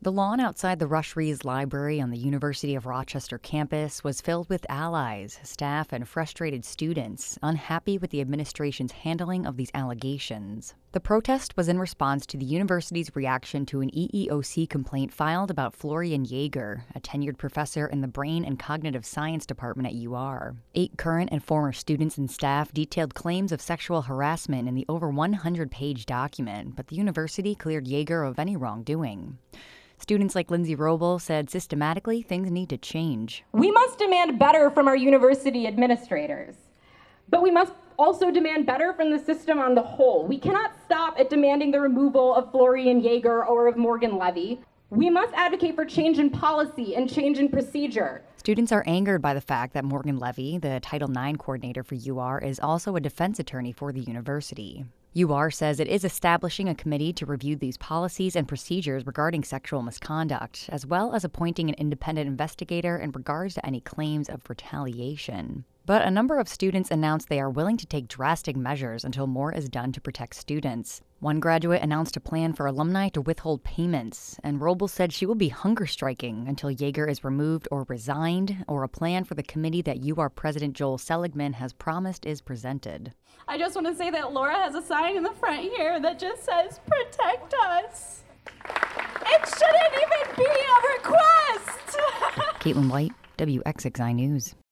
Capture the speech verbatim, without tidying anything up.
The lawn outside the Rush Rees Library on the University of Rochester campus was filled with allies, staff, and frustrated students, unhappy with the administration's handling of these allegations. The protest was in response to the university's reaction to an E E O C complaint filed about Florian Jaeger, a tenured professor in the Brain and Cognitive Science Department at U R. Eight current and former students and staff detailed claims of sexual harassment in the over one hundred page document, but the university cleared Jaeger of any wrongdoing. Students like Lindsay Roble said systematically things need to change. We must demand better from our university administrators, but we must also demand better from the system on the whole. We cannot stop at demanding the removal of Florian Jaeger or of Morgan Levy. We must advocate for change in policy and change in procedure. Students are angered by the fact that Morgan Levy, the Title nine coordinator for U R, is also a defense attorney for the university. U R says it is establishing a committee to review these policies and procedures regarding sexual misconduct, as well as appointing an independent investigator in regards to any claims of retaliation. But a number of students announced they are willing to take drastic measures until more is done to protect students. One graduate announced a plan for alumni to withhold payments, and Roble said she will be hunger striking until Jaeger is removed or resigned, or a plan for the committee that U R President Joel Seligman has promised is presented. I just want to say that Laura has a sign in the front here that just says, "Protect us." It shouldn't even be a request! Caitlin White, W X X I News.